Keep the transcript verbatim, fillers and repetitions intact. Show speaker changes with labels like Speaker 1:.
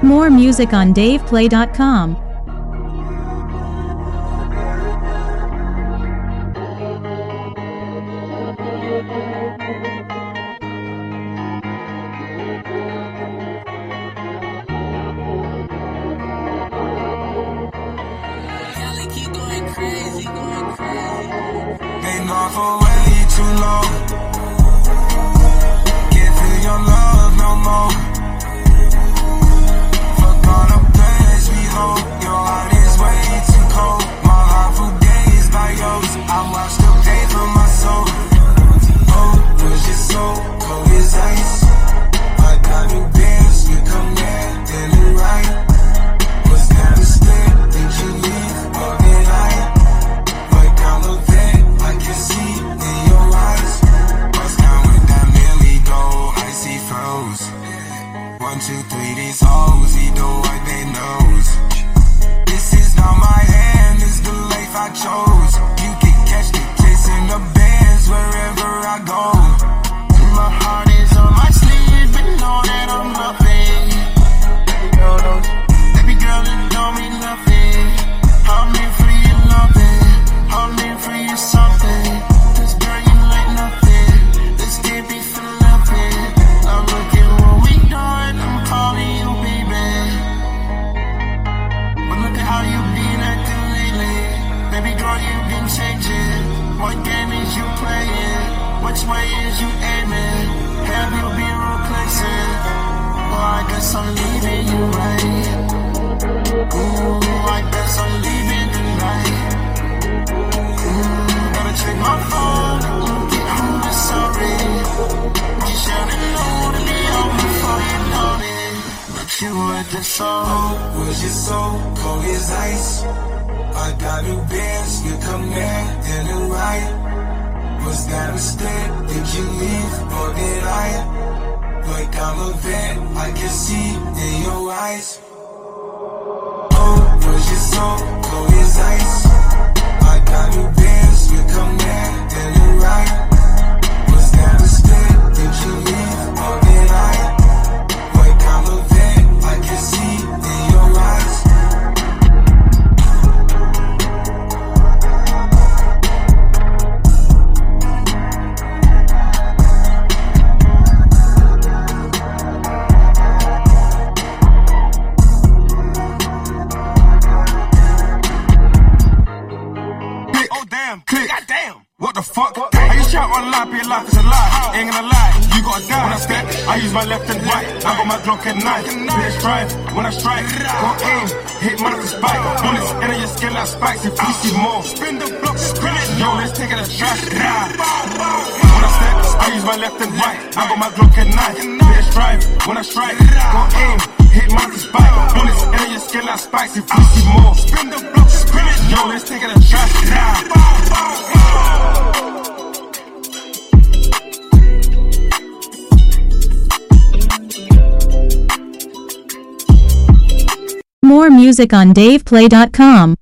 Speaker 1: More music on dave play dot com.
Speaker 2: Been gone for way too long. Can't feel your love no more. Fuck all the plans we hold. Your heart is way too cold. My heart for days by yours. I watched the pain from my soul. Oh, was your soul cold as ice? I got new bands, you come there, then you right. Was that a mistake? Did you leave or did I? Like I'm a vet, I can see in your eyes. Bust down with that Millie gold, icy froze. One, two, three, these hoes, he do what they knows. This is not my hand, this the life I chose. You can catch the kiss in the bands wherever I go. My heart is on my sleeve, but know that I'm nothing. Baby girl, it don't mean nothing. I'm in for you loving, I'm in for you something. This girl, you like nothing. This can't be for nothing. Now look at what we doing, I'm calling you baby. But look at how you been acting lately. Baby girl, you been changing. What game is you playing? Which way is you aiming? Have you been replacing? Well, I guess I'm leaving you right. Ooh, I guess I'm leaving tonight. Ooh, gotta check my phone. Look at who is sorry. You should've known to be on before you know it. But you were the soul. Was your soul cold as ice? I got new bands, you come there, then you right. Was that a mistake? Did you leave or did I? Like I'm a vet, I can see in your eyes. Oh, was your soul cold as ice? I got new bands, you come there, then you right. Was that a mistake? Did you leave or did I? Like I'm a vet, I can see in your eyes. Click. Goddamn. What the fuck? I used to shout online, be life is a lie. Ain't gonna lie, you gotta die. When I step, I use my left and right. I got my Glock at night. Bitch drive, when I strike, go aim, hit man with a spike. Bullets enter your skin like spikes. If you see more, spin the block, spin it. Yo, let's take it a trash. When I step, I use my left and right. I got my Glock at night. Bitch drive, when I strike, go aim, hit man with a spike. Bullets enter your skin like spikes. If you see more, spin the block, spin it. Yo, let's take it a trash.
Speaker 1: More music on dave play dot com.